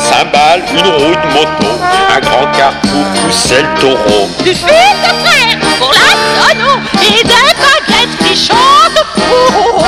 cymbale, une roue de moto, un grand carrefour poussait le taureau. Du fil de fer pour la sono et des baguettes qui chantent fou.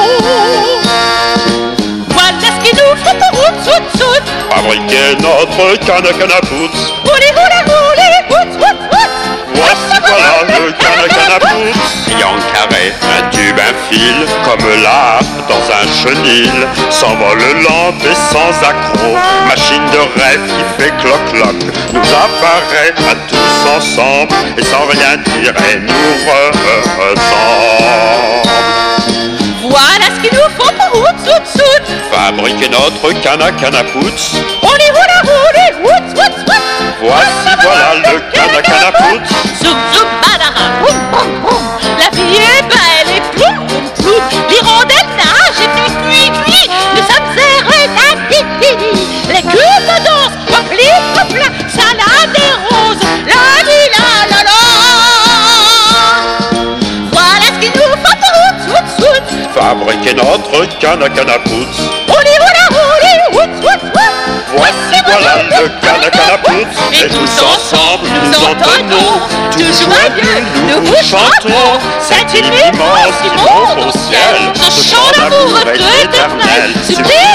Voilà ce qui nous fait route, soute, soute. Fabriquer notre canne à pouce. Roulez, roulez, roulez, route, route, route. Voici voilà le canne à pouce. Triangle carré, un tube, un fil, comme l'arbre dans un chenil. S'envole lent et sans accroc, machine de rêve qui fait cloc-cloc. Nous apparaît à tous ensemble et sans rien dire et nous ressemble. Voilà ce qu'il nous faut pour route, soute, soute. Fabriquer notre canne à pouce. Roulez, roulez, roulez, route, route, route. Voici voilà le canne à pouce. Zouk, zouk, badara, boum, boum, boum. La vie est belle et ploum, ploum, ploum. L'hirondelle nage et fait cuit, cuit. Nous sommes heureux, la titi. Les cubes dansent, repli, repla, salade et rose. La li, la, la, la. Voilà ce qu'il nous faut pour route, soute, soute. Fabriquer notre canne à pouce. Roulez, roulez, roulez, route, route, route. Voici voilà le canne à pouce. Et tous ensemble nous entonnons, tout joyeux nous vous chantons. Cette île immense qui monte au ciel, ce chant d'amour éternel, sublime.